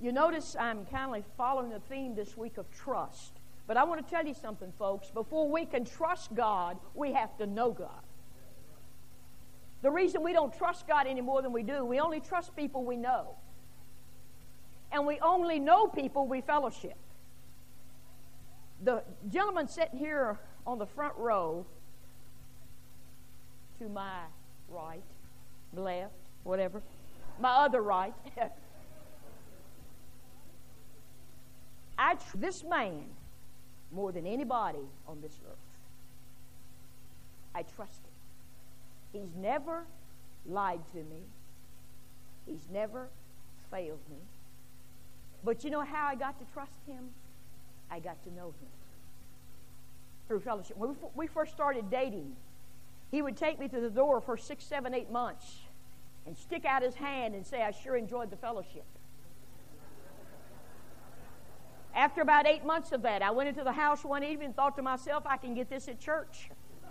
You notice I'm kind of following the theme this week of trust. But I want to tell you something, folks. Before we can trust God, we have to know God. The reason we don't trust God any more than we do, we only trust people we know. And we only know people we fellowship. The gentleman sitting here on the front row, to my right, left, whatever, my other right, this man, more than anybody on this earth, I trust him. He's never lied to me. He's never failed me. But you know how I got to trust him? I got to know him through fellowship. When we first started dating, he would take me to the door for 6, 7, 8 months and stick out his hand and say, I sure enjoyed the fellowship. After about 8 months of that, I went into the house one evening and thought to myself, I can get this at church.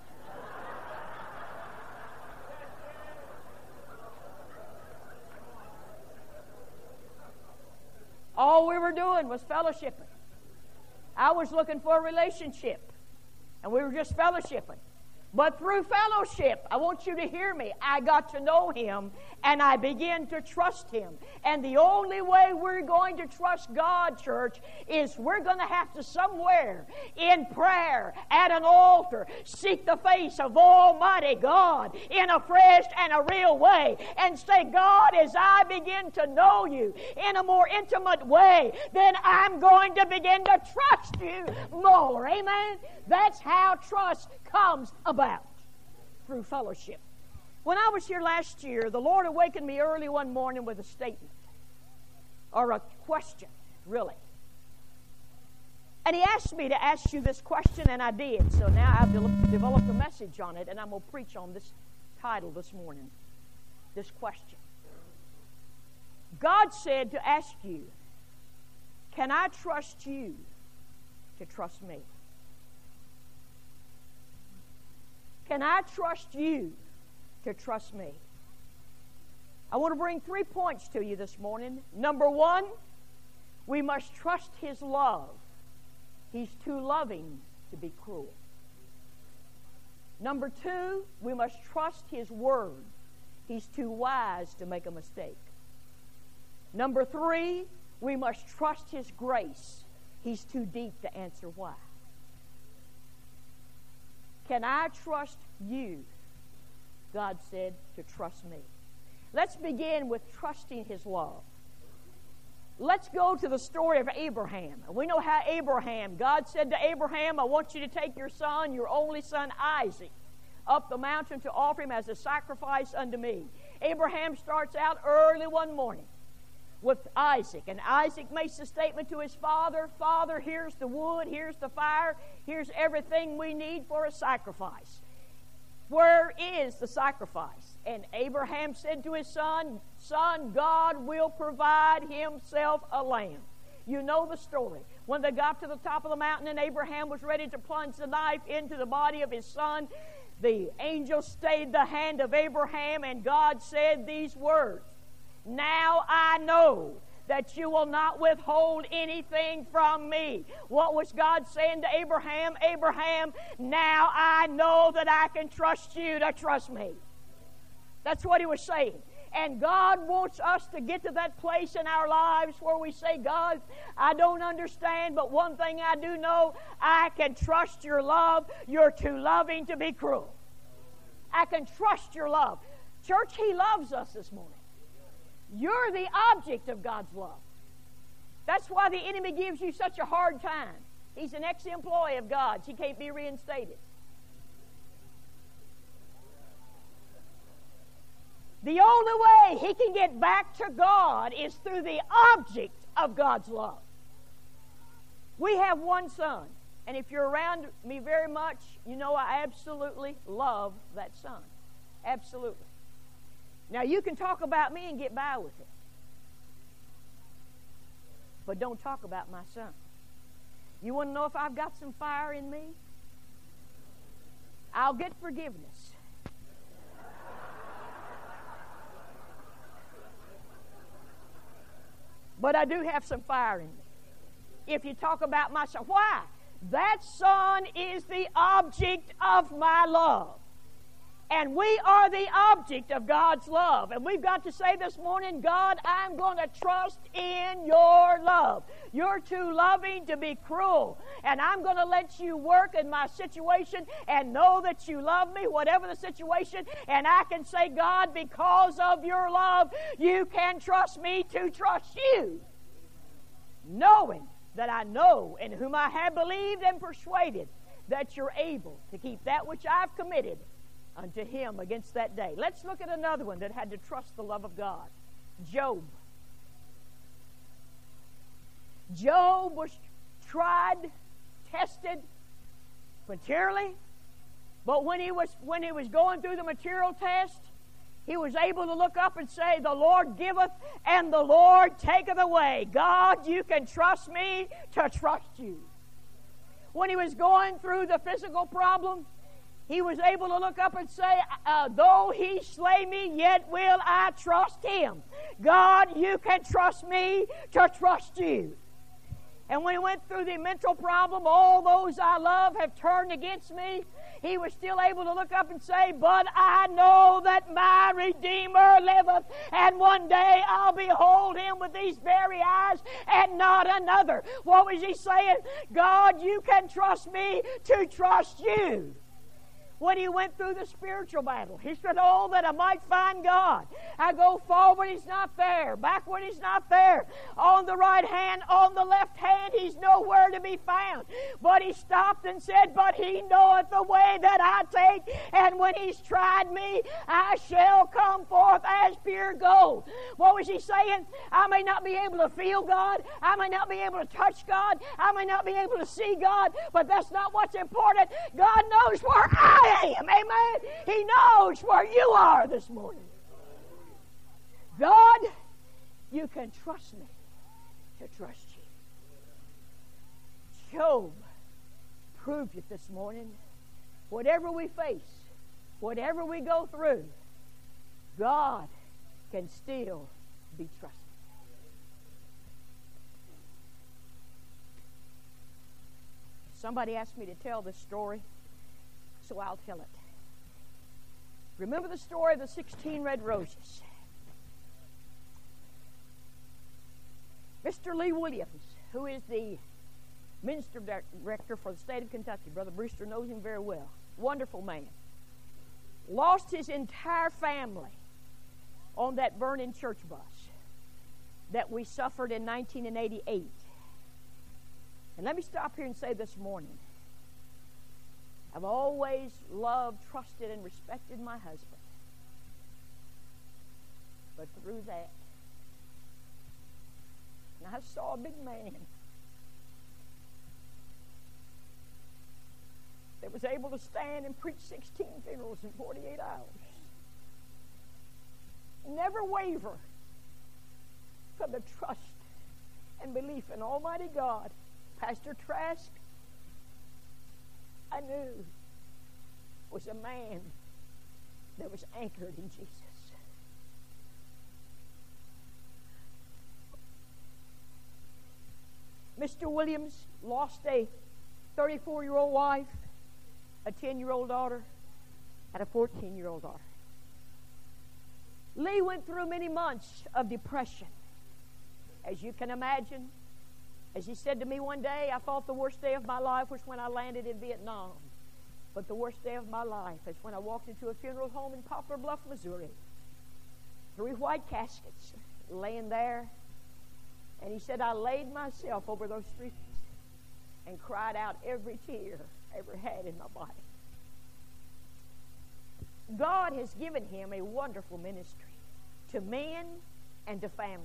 All we were doing was fellowshipping. I was looking for a relationship, and we were just fellowshipping. But through fellowship, I want you to hear me, I got to know him, and I began to trust him. And the only way we're going to trust God, church, is we're going to have to somewhere in prayer, at an altar, seek the face of Almighty God in a fresh and a real way, and say, God, as I begin to know you in a more intimate way, then I'm going to begin to trust you more. Amen? That's how trust comes about, through fellowship. When I was here last year, the Lord awakened me early one morning with a statement, or a question, really. And he asked me to ask you this question, and I did. So now I've developed a message on it, and I'm going to preach on this title this morning, this question. God said to ask you, can I trust you to trust me? Can I trust you to trust me? I want to bring 3 points to you this morning. Number 1, we must trust his love. He's too loving to be cruel. Number 2, we must trust his word. He's too wise to make a mistake. Number 3, we must trust his grace. He's too deep to answer why. Can I trust you? God said to trust me. Let's begin with trusting his love. Let's go to the story of Abraham. We know how Abraham, God said to Abraham, I want you to take your son, your only son Isaac, up the mountain to offer him as a sacrifice unto me. Abraham starts out early one morning with Isaac. And Isaac makes the statement to his father, Father, here's the wood, here's the fire, here's everything we need for a sacrifice. Where is the sacrifice? And Abraham said to his son, Son, God will provide himself a lamb. You know the story. When they got to the top of the mountain and Abraham was ready to plunge the knife into the body of his son, the angel stayed the hand of Abraham, and God said these words, Now I know that you will not withhold anything from me. What was God saying to Abraham? Abraham, now I know that I can trust you to trust me. That's what he was saying. And God wants us to get to that place in our lives where we say, God, I don't understand, but one thing I do know, I can trust your love. You're too loving to be cruel. I can trust your love. Church, he loves us this morning. You're the object of God's love. That's why the enemy gives you such a hard time. He's an ex-employee of God's. He can't be reinstated. The only way he can get back to God is through the object of God's love. We have one son, and if you're around me very much, you know I absolutely love that son. Absolutely. Now, you can talk about me and get by with it. But don't talk about my son. You want to know if I've got some fire in me? I'll get forgiveness. but I do have some fire in me. If you talk about my son, why? That son is the object of my love. And we are the object of God's love. And we've got to say this morning, God, I'm going to trust in your love. You're too loving to be cruel. And I'm going to let you work in my situation and know that you love me, whatever the situation. And I can say, God, because of your love, you can trust me to trust you. Knowing that I know in whom I have believed and persuaded that you're able to keep that which I've committed unto him against that day. Let's look at another one that had to trust the love of God. Job. Job was tried, tested materially, but when he was going through the material test, he was able to look up and say, the Lord giveth and the Lord taketh away. God, you can trust me to trust you. When he was going through the physical problem, he was able to look up and say, though he slay me, yet will I trust him. God, you can trust me to trust you. And when he went through the mental problem, all those I love have turned against me, he was still able to look up and say, but I know that my Redeemer liveth, and one day I'll behold him with these very eyes and not another. What was he saying? God, you can trust me to trust you. When he went through the spiritual battle, he said, oh, that I might find God. I go forward, he's not there. Backward, he's not there. On the right hand, on the left hand, he's nowhere to be found. But he stopped and said, but he knoweth the way that I take, and when he's tried me, I shall come forth as pure gold. What was he saying? I may not be able to feel God. I may not be able to touch God. I may not be able to see God, but that's not what's important. God knows where I am. Amen. He knows where you are this morning. God, you can trust me to trust you. Job proved it this morning. Whatever we face, whatever we go through, God can still be trusted. Somebody asked me to tell this story, so I'll tell it. Remember the story of the 16 red roses? Mr. Lee Williams, who is the minister director for the state of Kentucky, Brother Brewster knows him very well. Wonderful man. Lost his entire family on that burning church bus that we suffered in 1988. And let me stop here and say this morning, I've always loved, trusted, and respected my husband. But through that, and I saw a big man that was able to stand and preach 16 funerals in 48 hours. Never waver from the trust and belief in Almighty God. Pastor Trask, I knew, was a man that was anchored in Jesus. Mr. Williams lost a 34-year-old wife, a 10-year-old daughter, and a 14-year-old daughter. Lee went through many months of depression. As you can imagine, as he said to me one day, I thought the worst day of my life was when I landed in Vietnam. But the worst day of my life is when I walked into a funeral home in Poplar Bluff, Missouri. 3 white caskets laying there. And he said, I laid myself over those 3 things and cried out every tear I ever had in my body. God has given him a wonderful ministry to men and to families.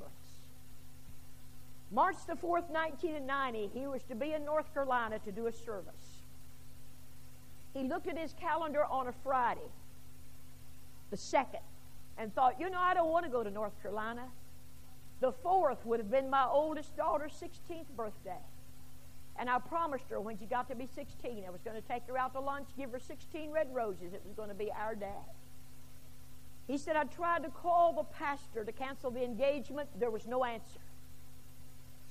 March the 4th, 1990, he was to be in North Carolina to do a service. He looked at his calendar on a Friday, the 2nd, and thought, I don't want to go to North Carolina. The 4th would have been my oldest daughter's 16th birthday. And I promised her when she got to be 16, I was going to take her out to lunch, give her 16 red roses. It was going to be our day. He said, I tried to call the pastor to cancel the engagement. There was no answer.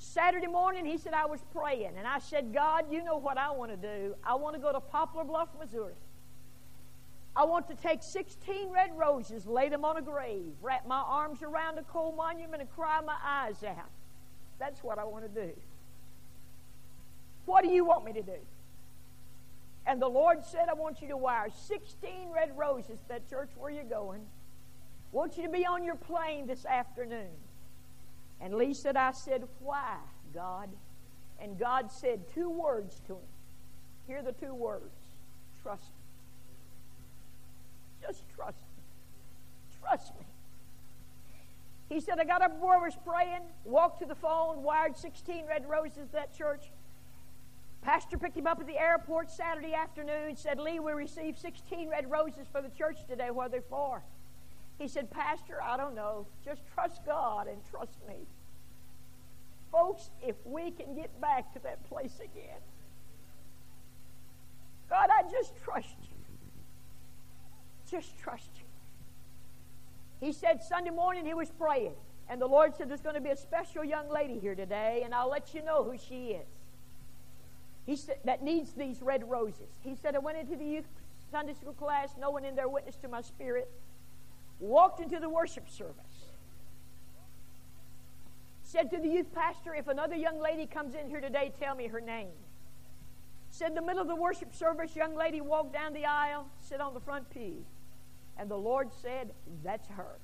Saturday morning, he said, I was praying. And I said, God, you know what I want to do. I want to go to Poplar Bluff, Missouri. I want to take 16 red roses, lay them on a grave, wrap my arms around a coal monument, and cry my eyes out. That's what I want to do. What do you want me to do? And the Lord said, I want you to wire 16 red roses to that church where you're going. I want you to be on your plane this afternoon. And Lee said, I said, why, God? And God said 2 words to him. Here are the 2 words. Trust me. Just trust me. Trust me. He said, I got up where I was praying, walked to the phone, wired 16 red roses to that church. Pastor picked him up at the airport Saturday afternoon, said, Lee, we received 16 red roses for the church today. What are they for? He said, Pastor, I don't know. Just trust God and trust me. Folks, if we can get back to that place again. God, I just trust you. Just trust you. He said Sunday morning he was praying, and the Lord said there's going to be a special young lady here today, and I'll let you know who she is. He said that needs these red roses. He said, I went into the youth Sunday school class, no one in there witnessed to my spirit. Walked into the worship service. Said to the youth pastor, if another young lady comes in here today, tell me her name. Said in the middle of the worship service, young lady walked down the aisle, sit on the front pew. And the Lord said, that's her.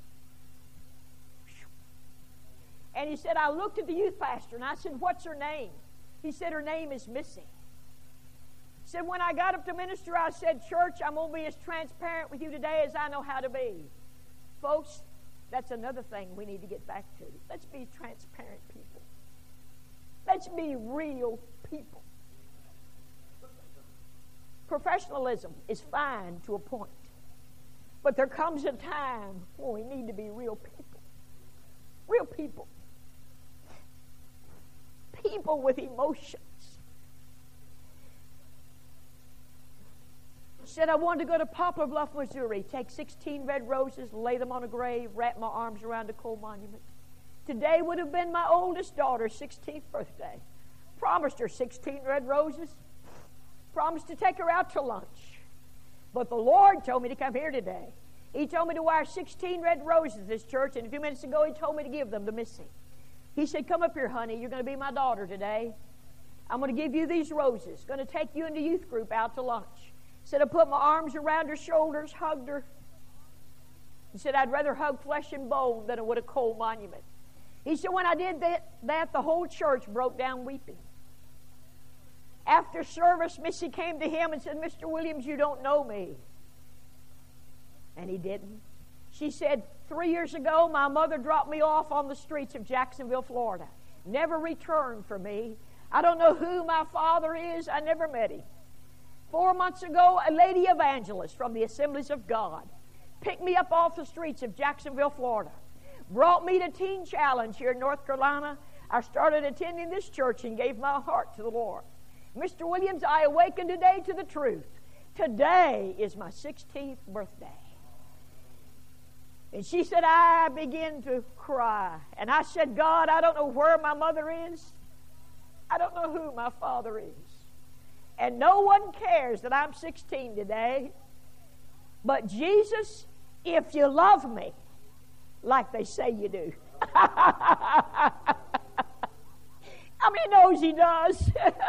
And he said, I looked at the youth pastor and I said, what's her name? He said, her name is Missy. He said, when I got up to minister, I said, church, I'm going to be as transparent with you today as I know how to be. Folks, that's another thing we need to get back to. Let's be transparent people. Let's be real people. Professionalism is fine to a point. But there comes a time when we need to be real people. Real people. People with emotions. Said I wanted to go to Poplar Bluff, Missouri, take 16 red roses, lay them on a grave, wrap my arms around a coal monument. Today would have been my oldest daughter's 16th birthday. Promised her 16 red roses. Promised to take her out to lunch. But the Lord told me to come here today. He told me to wire 16 red roses to this church, and a few minutes ago he told me to give them to Missy. He said, come up here, honey. You're going to be my daughter today. I'm going to give you these roses. Going to take you and the youth group out to lunch. Said I put my arms around her shoulders, hugged her. He said, I'd rather hug flesh and bone than I would a coal monument. He said, when I did that, the whole church broke down weeping. After service, Missy came to him and said, Mr. Williams, you don't know me. And he didn't. She said, 3 years ago, my mother dropped me off on the streets of Jacksonville, Florida. Never returned for me. I don't know who my father is. I never met him. 4 months ago, a lady evangelist from the Assemblies of God picked me up off the streets of Jacksonville, Florida. Brought me to Teen Challenge here in North Carolina. I started attending this church and gave my heart to the Lord. Mr. Williams, I awakened today to the truth. Today is my 16th birthday. And she said, I began to cry. And I said, God, I don't know where my mother is. I don't know who my father is. And no one cares that I'm 16 today. But Jesus, if you love me, like they say you do. How many knows he does?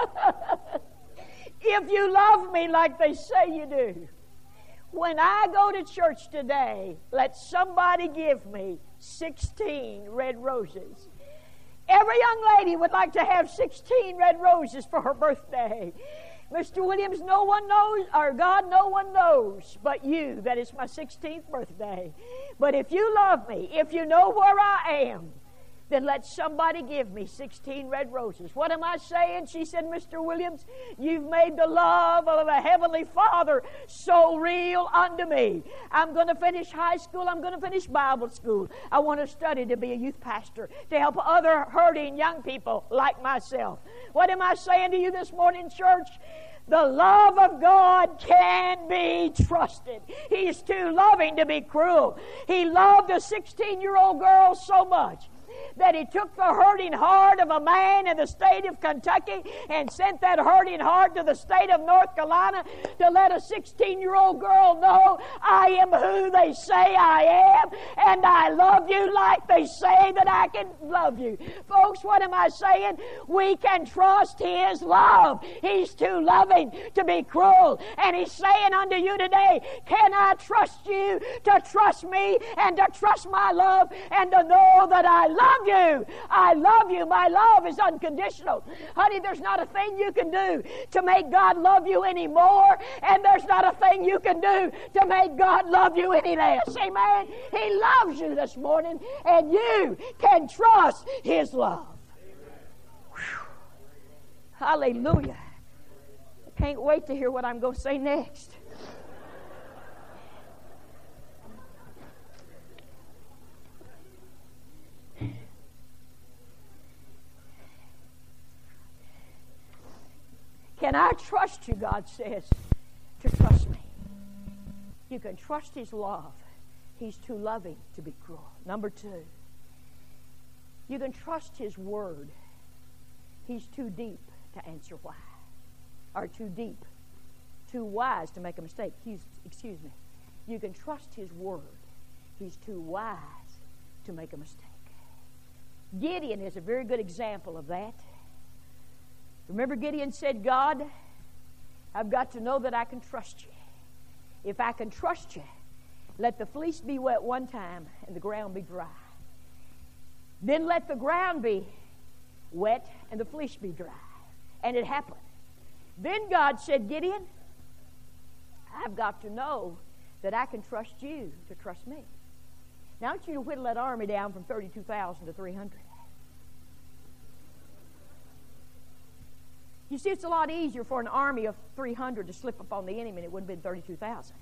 If you love me like they say you do. When I go to church today, let somebody give me 16 red roses. Every young lady would like to have 16 red roses for her birthday. Mr. Williams, no one knows, or God, no one knows but you that it's my 16th birthday. But if you love me, if you know where I am, then let somebody give me 16 red roses. What am I saying? She said, Mr. Williams, you've made the love of a heavenly Father so real unto me. I'm going to finish high school. I'm going to finish Bible school. I want to study to be a youth pastor, to help other hurting young people like myself. What am I saying to you this morning, church? The love of God can be trusted. He's too loving to be cruel. He loved a 16-year-old girl so much that He took the hurting heart of a man in the state of Kentucky and sent that hurting heart to the state of North Carolina to let a 16-year-old girl know, I am who they say I am, and I love you like they say that I can love you. Folks, what am I saying? We can trust His love. He's too loving to be cruel. And He's saying unto you today, can I trust you to trust me and to trust my love and to know that I love you? I love you. My love is unconditional. Honey, there's not a thing you can do to make God love you anymore, and there's not a thing you can do to make God love you any less. Amen? He loves you this morning, and you can trust His love. Whew. Hallelujah. I can't wait to hear what I'm going to say next. Can I trust you, God says, to trust me? You can trust His love. He's too loving to be cruel. Number 2, you can trust His word. He's too deep to answer why. Or too deep, too wise to make a mistake. Excuse me. You can trust His word. He's too wise to make a mistake. Gideon is a very good example of that. Remember, Gideon said, God, I've got to know that I can trust you. If I can trust you, let the fleece be wet one time and the ground be dry. Then let the ground be wet and the fleece be dry. And it happened. Then God said, Gideon, I've got to know that I can trust you to trust me. Now I want you to whittle that army down from 32,000 to 300. You see, it's a lot easier for an army of 300 to slip up on the enemy than it would have been 32,000.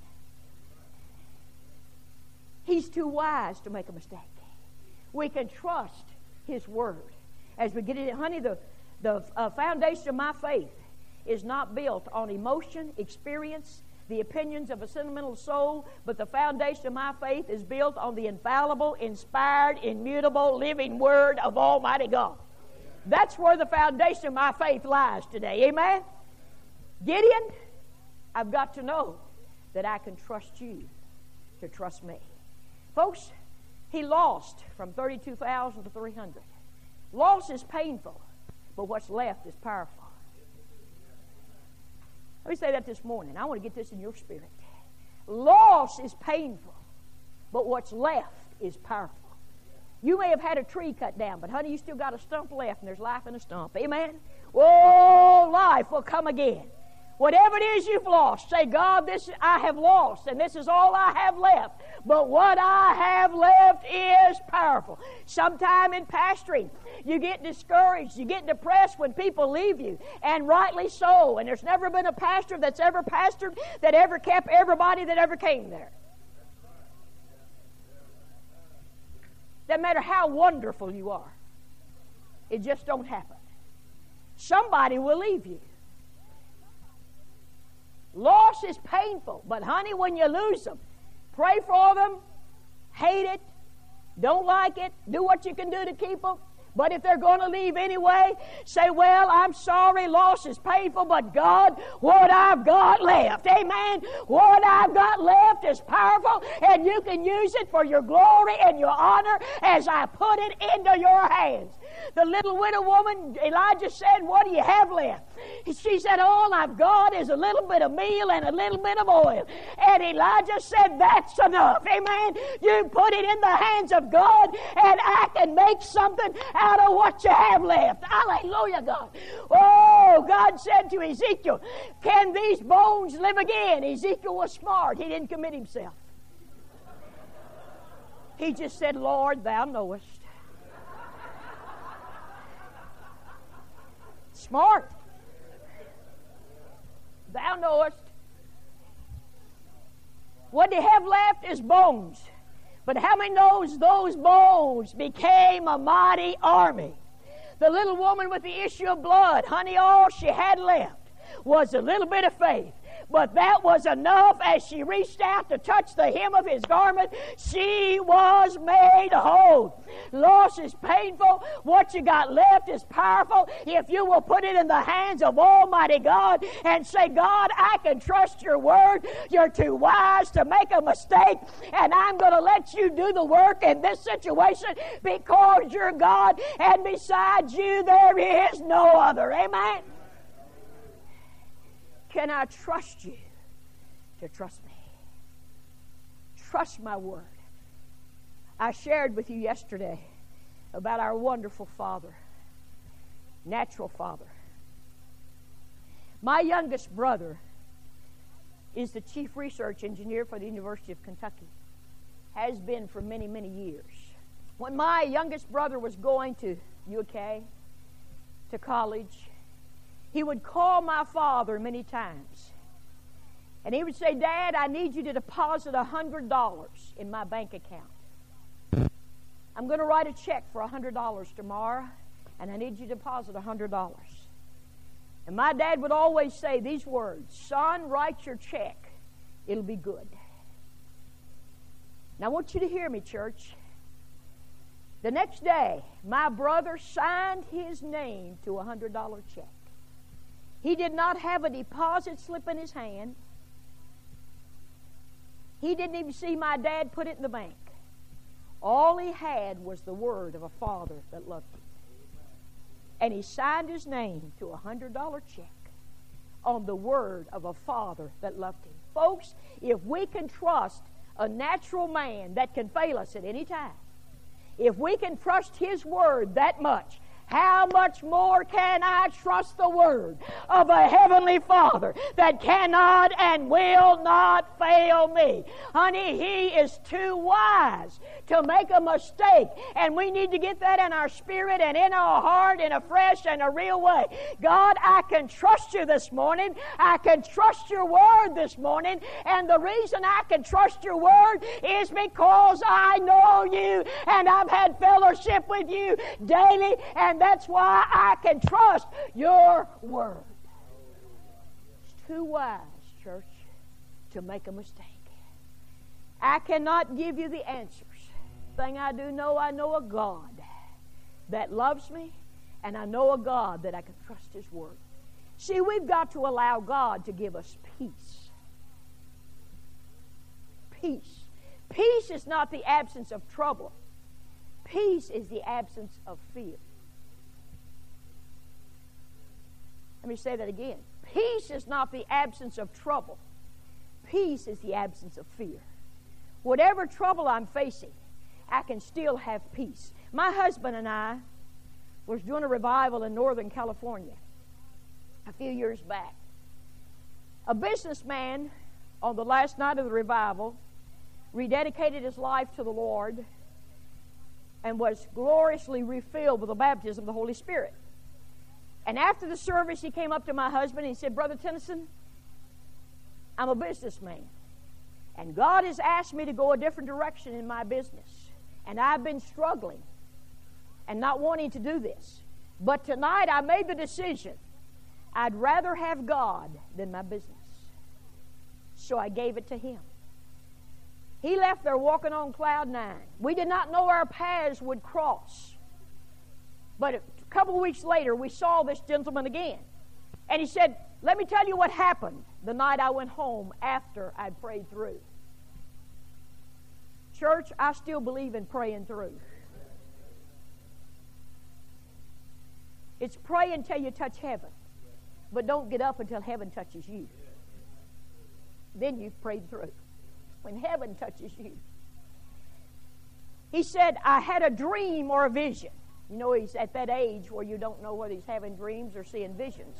He's too wise to make a mistake. We can trust His word. As we get it, honey, the foundation of my faith is not built on emotion, experience, the opinions of a sentimental soul, but the foundation of my faith is built on the infallible, inspired, immutable, living word of Almighty God. That's where the foundation of my faith lies today. Amen? Gideon, I've got to know that I can trust you to trust me. Folks, he lost from 32,000 to 300. Loss is painful, but what's left is powerful. Let me say that this morning. I want to get this in your spirit. Loss is painful, but what's left is powerful. You may have had a tree cut down, but honey, you still got a stump left, and there's life in a stump. Amen? Oh, life will come again. Whatever it is you've lost, say, God, this I have lost, and this is all I have left. But what I have left is powerful. Sometime in pastoring, you get discouraged, you get depressed when people leave you, and rightly so. And there's never been a pastor that's ever pastored that ever kept everybody that ever came there. Doesn't matter how wonderful you are. It just don't happen. Somebody will leave you. Loss is painful, but honey, when you lose them, pray for them, hate it, don't like it, do what you can do to keep them. But if they're going to leave anyway, say, well, I'm sorry, loss is painful, but God, what I've got left, amen, what I've got left is powerful, and you can use it for your glory and your honor as I put it into your hands. The little widow woman, Elijah said, what do you have left? She said, all I've got is a little bit of meal and a little bit of oil. And Elijah said, that's enough. Amen. You put it in the hands of God, and I can make something out of what you have left. Hallelujah, God. Oh, God said to Ezekiel, can these bones live again? Ezekiel was smart. He didn't commit himself. He just said, Lord, thou knowest. Smart. Thou knowest. What they have left is bones. But how many knows those bones became a mighty army? The little woman with the issue of blood, honey, all she had left was a little bit of faith. but that was enough. As she reached out to touch the hem of his garment, she was made whole. Loss is painful. What you got left is powerful. If you will put it in the hands of Almighty God and say, God, I can trust your word. You're too wise to make a mistake, and I'm going to let you do the work in this situation because you're God, and besides you there is no other. Amen? Can I trust you to trust me? Trust my word. I shared with you yesterday about our wonderful Father, natural Father. My youngest brother is the chief research engineer for the University of Kentucky. Has been for many, many years. When my youngest brother was going to UK, to college, he would call my father many times. And he would say, Dad, I need you to deposit $100 in my bank account. I'm going to write a check for $100 tomorrow, and I need you to deposit $100. And my dad would always say these words, Son, write your check. It'll be good. Now, I want you to hear me, church. The next day, my brother signed his name to a $100 check. He did not have a deposit slip in his hand. He didn't even see my dad put it in the bank. All he had was the word of a father that loved him. And he signed his name to a $100 check on the word of a father that loved him. Folks, if we can trust a natural man that can fail us at any time, if we can trust his word that much, how much more can I trust the word of a heavenly Father that cannot and will not fail me? Honey, he is too wise to make a mistake, and we need to get that in our spirit and in our heart in a fresh and a real way. God, I can trust you this morning. I can trust your word this morning, and the reason I can trust your word is because I know you, and I've had fellowship with you daily, and that's why I can trust your word. It's too wise, church, to make a mistake. I cannot give you the answers. The thing I do know, I know a God that loves me, and I know a God that I can trust his word. See, we've got to allow God to give us peace. Peace. Peace is not the absence of trouble. Peace is the absence of fear. Let me say that again. Peace is not the absence of trouble. Peace is the absence of fear. Whatever trouble I'm facing, I can still have peace. My husband and I was doing a revival in Northern California a few years back. A businessman, on the last night of the revival, rededicated his life to the Lord and was gloriously refilled with the baptism of the Holy Spirit. And after the service, he came up to my husband and he said, Brother Tennyson, I'm a businessman, and God has asked me to go a different direction in my business, and I've been struggling and not wanting to do this. But tonight I made the decision I'd rather have God than my business. So I gave it to him. He left there walking on cloud 9. We did not know our paths would cross. But a couple of weeks later, we saw this gentleman again. And he said, let me tell you what happened the night I went home after I'd prayed through. Church, I still believe in praying through. It's pray until you touch heaven. But don't get up until heaven touches you. Then you've prayed through. When heaven touches you. He said, I had a dream or a vision. You know, he's at that age where you don't know whether he's having dreams or seeing visions.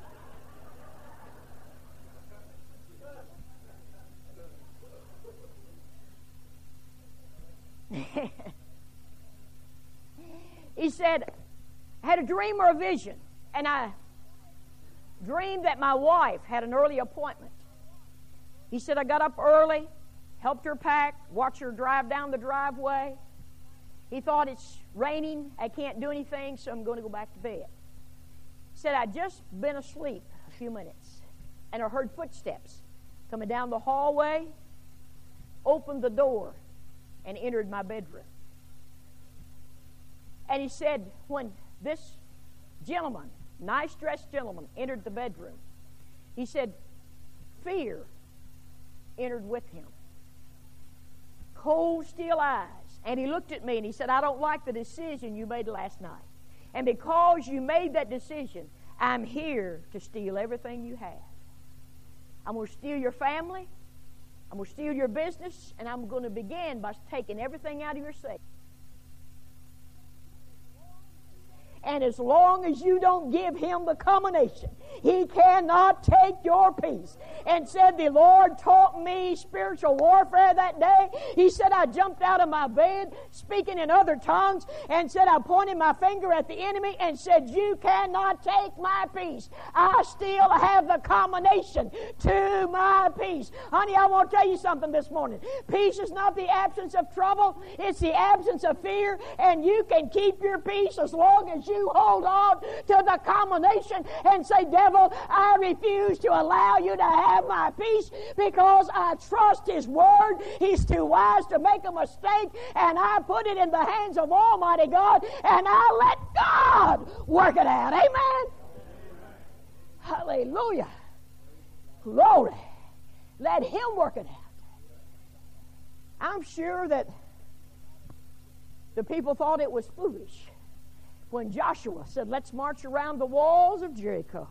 He said, I had a dream or a vision, and I dreamed that my wife had an early appointment. He said, I got up early, helped her pack, watched her drive down the driveway. He thought, it's raining, I can't do anything, so I'm going to go back to bed. He said, I'd just been asleep a few minutes, and I heard footsteps coming down the hallway, opened the door, and entered my bedroom. And he said, when this gentleman, nice-dressed gentleman, entered the bedroom, he said, fear entered with him. Cold, steel eyes. And he looked at me and he said, I don't like the decision you made last night. And because you made that decision, I'm here to steal everything you have. I'm going to steal your family. I'm going to steal your business. And I'm going to begin by taking everything out of your safe. And as long as you don't give him the combination, he cannot take your peace. And said, the Lord taught me spiritual warfare that day. He said, I jumped out of my bed, speaking in other tongues, and said, I pointed my finger at the enemy and said, you cannot take my peace. I still have the combination to my peace. Honey, I want to tell you something this morning. Peace is not the absence of trouble. It's the absence of fear. And you can keep your peace as long as you hold on to the combination and say, devil, I refuse to allow you to have my peace because I trust his word. He's too wise to make a mistake, and I put it in the hands of Almighty God, and I let God work it out. Amen? Hallelujah. Glory. Let him work it out. I'm sure that the people thought it was foolish when Joshua said, let's march around the walls of Jericho.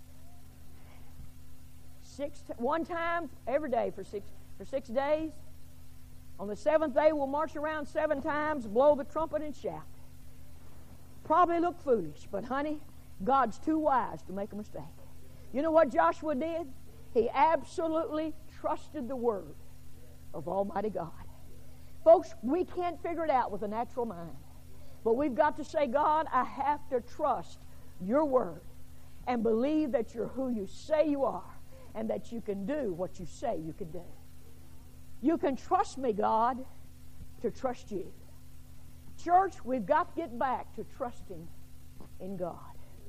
One time every day for six days. On the seventh day, we'll march around 7 times, blow the trumpet, and shout. Probably look foolish, but honey, God's too wise to make a mistake. You know what Joshua did? He absolutely trusted the word of Almighty God. Folks, we can't figure it out with a natural mind. But we've got to say, God, I have to trust your word and believe that you're who you say you are and that you can do what you say you can do. You can trust me, God, to trust you. Church, we've got to get back to trusting in God.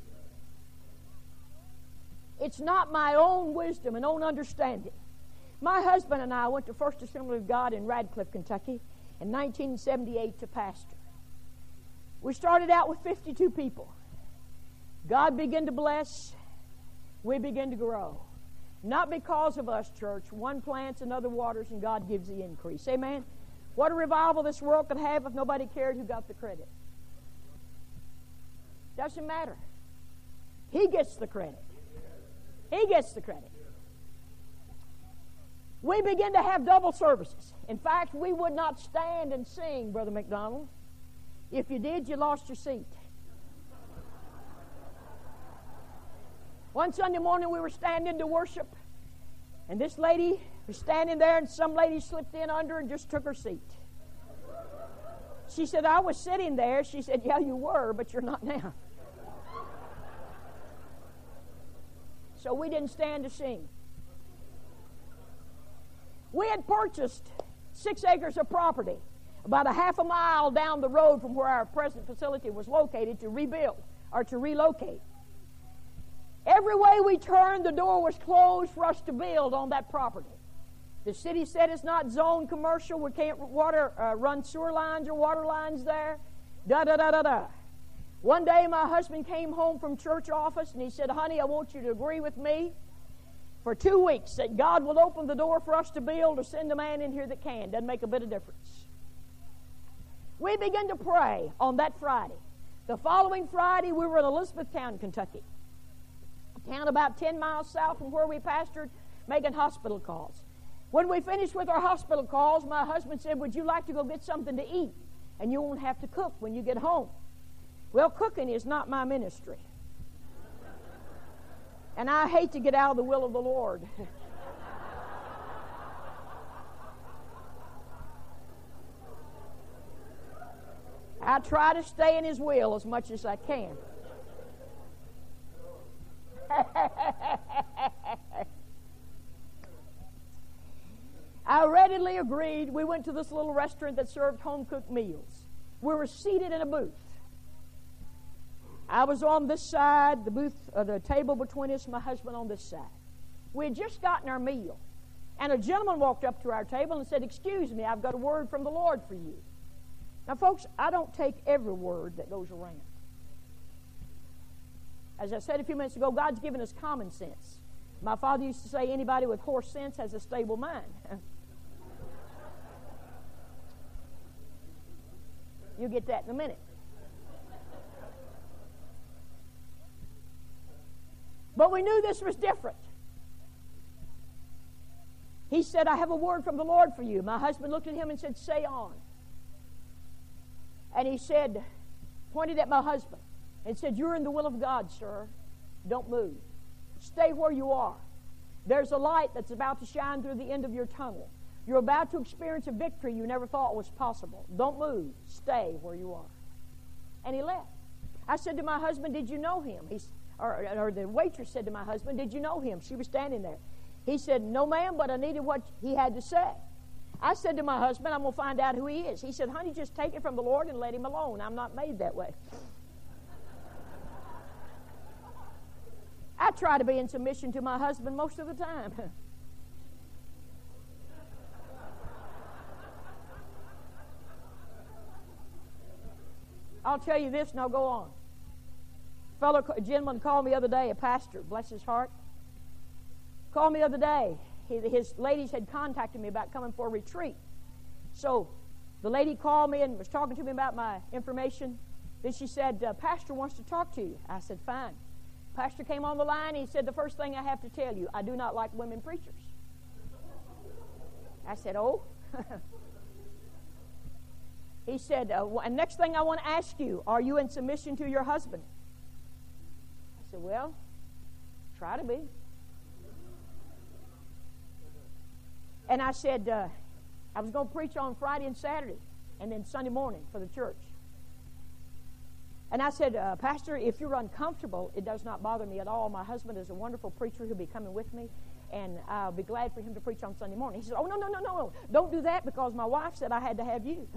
It's not my own wisdom and own understanding. My husband and I went to First Assembly of God in Radcliffe, Kentucky in 1978 to pastor. We started out with 52 people. God began to bless. We began to grow. Not because of us, church. One plants, another waters, and God gives the increase. Amen? What a revival this world could have if nobody cared who got the credit. Doesn't matter. He gets the credit. He gets the credit. We began to have double services. In fact, we would not stand and sing, Brother McDonald. If you did, you lost your seat. One Sunday morning we were standing to worship, and this lady was standing there, and some lady slipped in under and just took her seat. She said, I was sitting there. She said, yeah, you were, but you're not now. So we didn't stand to sing. We had purchased 6 acres of property about a half a mile down the road from where our present facility was located to rebuild or to relocate. Every way we turned, the door was closed for us to build on that property. The city said it's not zone commercial. We can't run sewer lines or water lines there. Da-da-da-da-da. One day my husband came home from church office and he said, honey, I want you to agree with me for 2 weeks that God will open the door for us to build or send a man in here that can. Doesn't make a bit of difference. We began to pray on that Friday. The following Friday, we were in Elizabethtown, Kentucky, a town about 10 miles south from where we pastored, making hospital calls. When we finished with our hospital calls, my husband said, would you like to go get something to eat? And you won't have to cook when you get home. Well, cooking is not my ministry. And I hate to get out of the will of the Lord. I try to stay in his will as much as I can. I readily agreed. We went to this little restaurant that served home-cooked meals. We were seated in a booth. I was on this side, the table between us, my husband on this side. We had just gotten our meal. And a gentleman walked up to our table and said, "Excuse me, I've got a word from the Lord for you." Now, folks, I don't take every word that goes around. As I said a few minutes ago, God's given us common sense. My father used to say, anybody with horse sense has a stable mind. You'll get that in a minute. But we knew this was different. He said, "I have a word from the Lord for you." My husband looked at him and said, "Say on." And he said, pointed at my husband, and said, "You're in the will of God, sir. Don't move. Stay where you are. There's a light that's about to shine through the end of your tunnel. You're about to experience a victory you never thought was possible. Don't move. Stay where you are." And he left. I said to my husband, "Did you know him?" Or the waitress said to my husband, "Did you know him?" She was standing there. He said, "No, ma'am, but I needed what he had to say." I said to my husband, "I'm going to find out who he is." He said, "Honey, just take it from the Lord and let him alone. I'm not made that way." I try to be in submission to my husband most of the time. I'll tell you this and I'll go on. A gentleman called me the other day, a pastor, bless his heart, called me the other day. His ladies had contacted me about coming for a retreat. So the lady called me and was talking to me about my information. Then she said, "Pastor wants to talk to you." I said, "Fine." Pastor came on the line. He said, "The first thing I have to tell you, I do not like women preachers." I said, "Oh." He said, "And next thing I want to ask you, are you in submission to your husband?" I said, "Well, try to be." And I said, I was going to preach on Friday and Saturday and then Sunday morning for the church. And I said, "Pastor, if you're uncomfortable, it does not bother me at all. My husband is a wonderful preacher who'll be coming with me, and I'll be glad for him to preach on Sunday morning." He said, "Oh, no. Don't do that because my wife said I had to have you."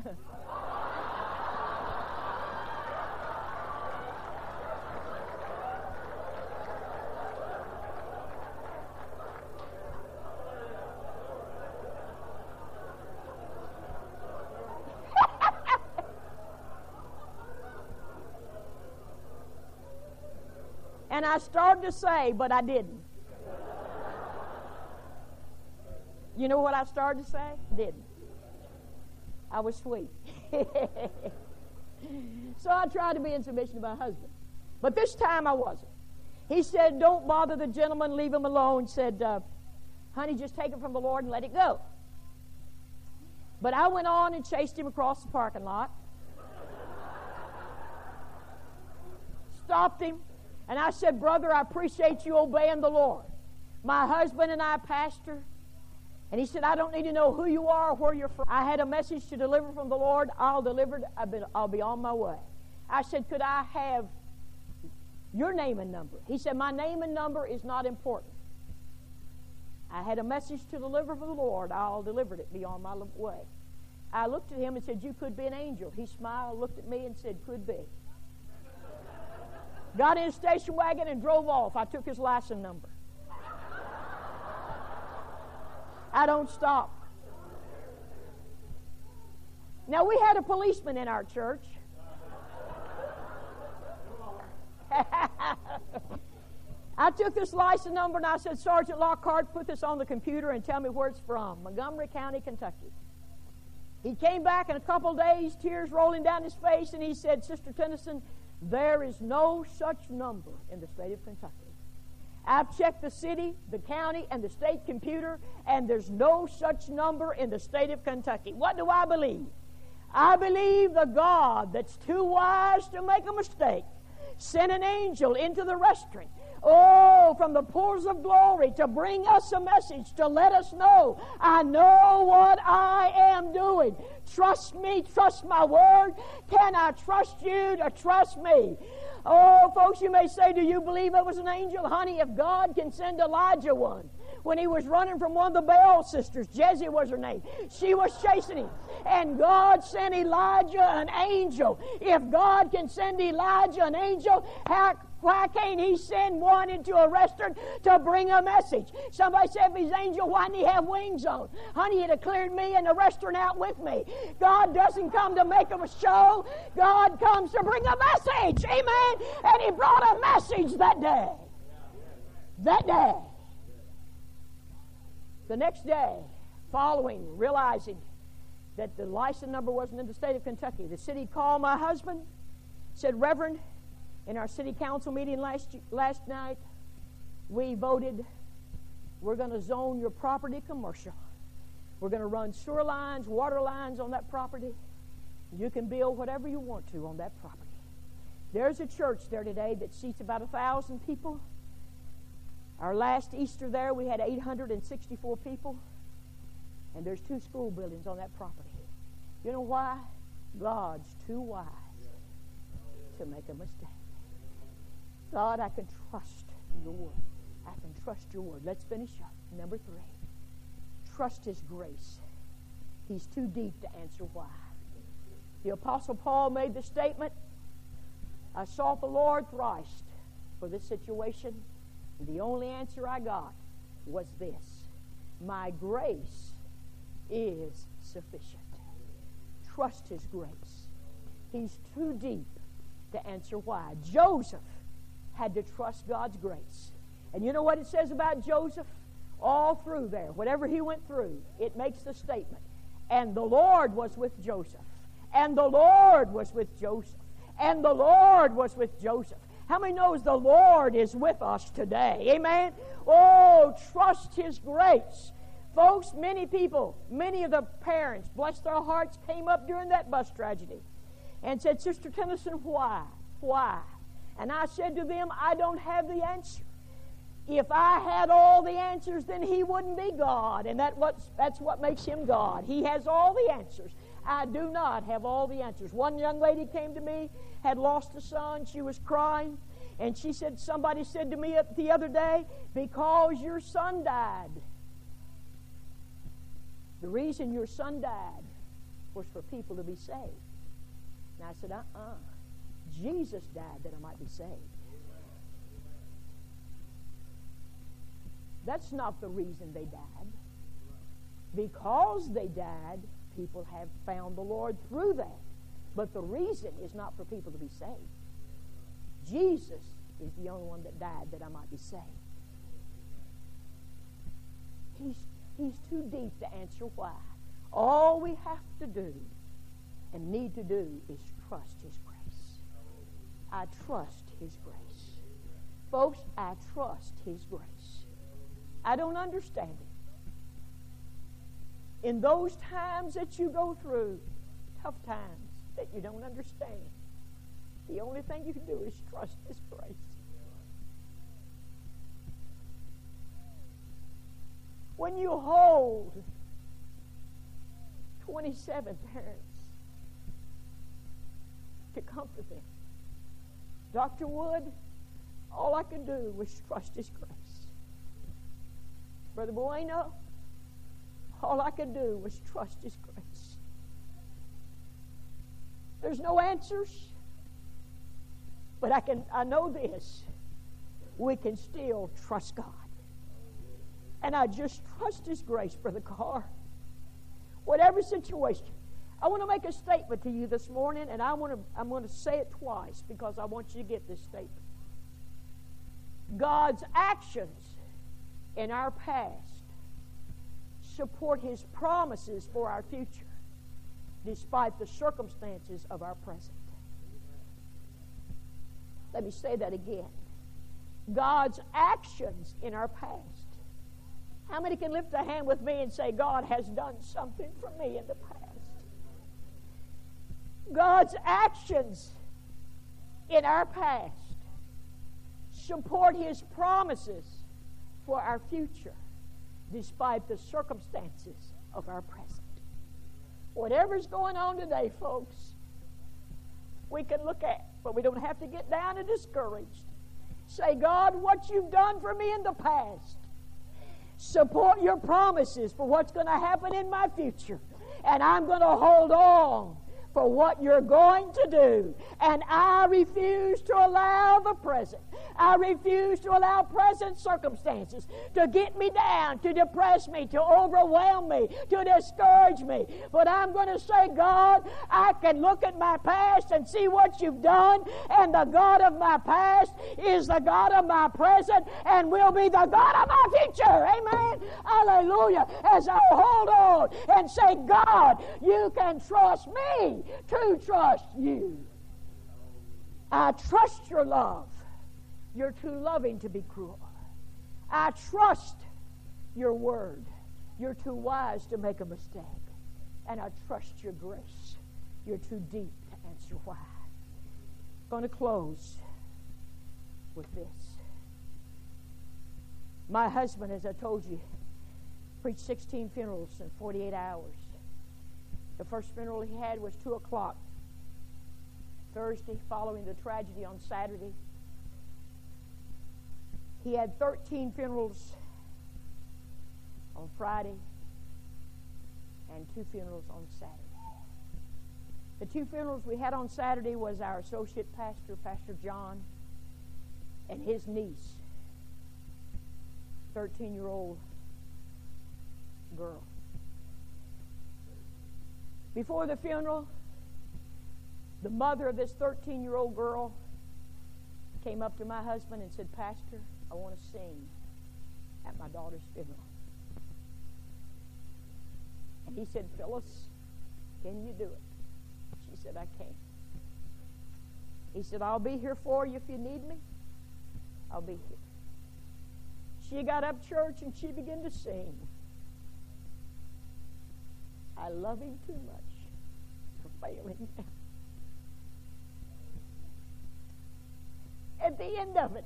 And I started to say, but I didn't. You know what I started to say? Didn't. I was sweet. So I tried to be in submission to my husband. But this time I wasn't. He said, "Don't bother the gentleman, leave him alone." Said, "Honey, just take it from the Lord and let it go." But I went on and chased him across the parking lot. Stopped him. And I said, "Brother, I appreciate you obeying the Lord. My husband and I pastor." And he said, "I don't need to know who you are or where you're from. I had a message to deliver from the Lord. I'll deliver it. I'll be on my way." I said, "Could I have your name and number?" He said, "My name and number is not important. I had a message to deliver from the Lord. I'll deliver it. Be on my way." I looked at him and said, "You could be an angel." He smiled, looked at me, and said, "Could be." Got in a station wagon and drove off. I took his license number. I don't stop. Now, we had a policeman in our church. I took this license number and I said, "Sergeant Lockhart, put this on the computer and tell me where it's from. Montgomery County, Kentucky." He came back in a couple of days, tears rolling down his face, and he said, "Sister Tennyson, there is no such number in the state of Kentucky. I've checked the city, the county, and the state computer, and there's no such number in the state of Kentucky." What do I believe? I believe the God that's too wise to make a mistake sent an angel into the restaurant, from the pools of glory, to bring us a message, to let us know, I know what I am doing. Trust me, trust my word. Can I trust you to trust me? Oh, folks, you may say, "Do you believe it was an angel?" Honey, if God can send Elijah one, when he was running from one of the Baal sisters. Jezzy was her name. She was chasing him. And God sent Elijah an angel. If God can send Elijah an angel, why can't he send one into a restaurant to bring a message? Somebody said, if he's angel, why didn't he have wings on? Honey, he'd have cleared me and the restaurant out with me. God doesn't come to make him a show. God comes to bring a message. Amen. And he brought a message that day. That day. The next day, following, realizing that the license number wasn't in the state of Kentucky, the city called my husband, said, Reverend, in our city council meeting last night, we voted we're going to zone your property commercial. We're going to run sewer lines, water lines on that property. You can build whatever you want to on that property. There's a church there today that seats about 1,000 people. Our last Easter there, we had 864 people. And there's 2 school buildings on that property. You know why? God's too wise to make a mistake. God, I can trust your word. I can trust your word. Let's finish up. Number 3. Trust his grace. He's too deep to answer why. The Apostle Paul made the statement, I sought the Lord thrice for this situation, and the only answer I got was this: my grace is sufficient. Trust his grace. He's too deep to answer why. Joseph had to trust God's grace. And you know what it says about Joseph? All through there, whatever he went through, it makes the statement, and the Lord was with Joseph. And the Lord was with Joseph. And the Lord was with Joseph. How many knows the Lord is with us today? Amen? Oh, trust his grace. Folks, many people, many of the parents, bless their hearts, came up during that bus tragedy and said, Sister Tennyson, why? Why? And I said to them, I don't have the answer. If I had all the answers, then he wouldn't be God. And that's what makes him God. He has all the answers. I do not have all the answers. One young lady came to me, had lost a son. She was crying. And she said, somebody said to me the other day, because your son died. The reason your son died was for people to be saved. And I said, Jesus died that I might be saved. That's not the reason they died. Because they died, people have found the Lord through that. But the reason is not for people to be saved. Jesus is the only one that died that I might be saved. He's too deep to answer why. All we have to do and need to do is trust his grace. I trust his grace. Folks, I trust his grace. I don't understand it. In those times that you go through, tough times that you don't understand, the only thing you can do is trust his grace. When you hold 27 parents to comfort them, Dr. Wood, all I could do was trust his grace. Brother Bueno, all I could do was trust his grace. There's no answers, but I know this. We can still trust God. And I just trust his grace, Brother Carr. Whatever situation. I want to make a statement to you this morning, and I'm going to say it twice because I want you to get this statement. God's actions in our past support his promises for our future, despite the circumstances of our present. Let me say that again. God's actions in our past. How many can lift a hand with me and say, God has done something for me in the past? God's actions in our past support his promises for our future, despite the circumstances of our present. Whatever's going on today, folks, we can look at, but we don't have to get down and discouraged. Say, God, what you've done for me in the past support your promises for what's going to happen in my future. And I'm going to hold on for what you're going to do. And I refuse to allow the present. I refuse to allow present circumstances to get me down, to depress me, to overwhelm me, to discourage me. But I'm going to say, God, I can look at my past and see what you've done, and the God of my past is the God of my present and will be the God of my future. Amen. Hallelujah. As I hold on and say, God, you can trust me to trust you. I trust your love. You're too loving to be cruel. I trust your word. You're too wise to make a mistake. And I trust your grace. You're too deep to answer why. I'm going to close with this. My husband, as I told you, preached 16 funerals in 48 hours. The first funeral he had was 2 o'clock Thursday, following the tragedy on Saturday. He had 13 funerals on Friday and 2 funerals on Saturday. The 2 funerals we had on Saturday was our associate pastor, Pastor John, and his niece, 13-year-old girl. Before the funeral, the mother of this 13-year-old girl came up to my husband and said, Pastor, I want to sing at my daughter's funeral. And he said, Phyllis, can you do it? She said, I can. He said, I'll be here for you if you need me. I'll be here. She got up church and she began to sing. I love him too much for failing him. At the end of it,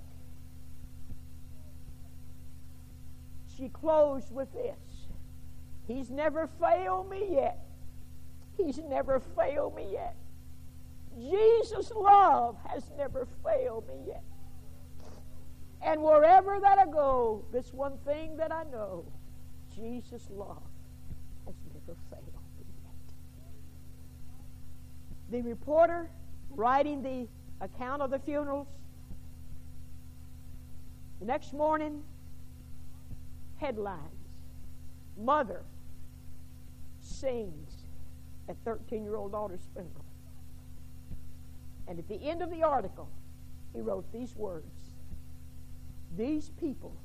she closed with this. He's never failed me yet. He's never failed me yet. Jesus' love has never failed me yet. And wherever that I go, this one thing that I know, Jesus' love has never failed me yet. The reporter writing the account of the funerals, the next morning, headlines, mother sings at 13-year-old daughter's funeral. And at the end of the article, he wrote these words: these people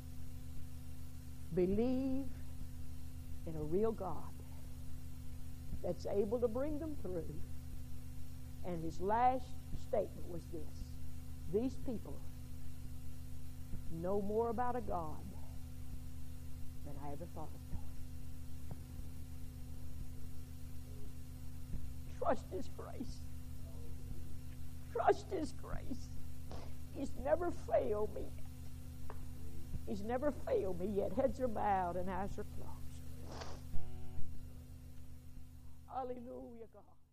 believe in a real God that's able to bring them through. And his last statement was this: these people know more about a God than I ever thought of knowing. Trust his grace. Trust his grace. He's never failed me yet. He's never failed me yet. Heads are bowed and eyes are closed. Hallelujah, God.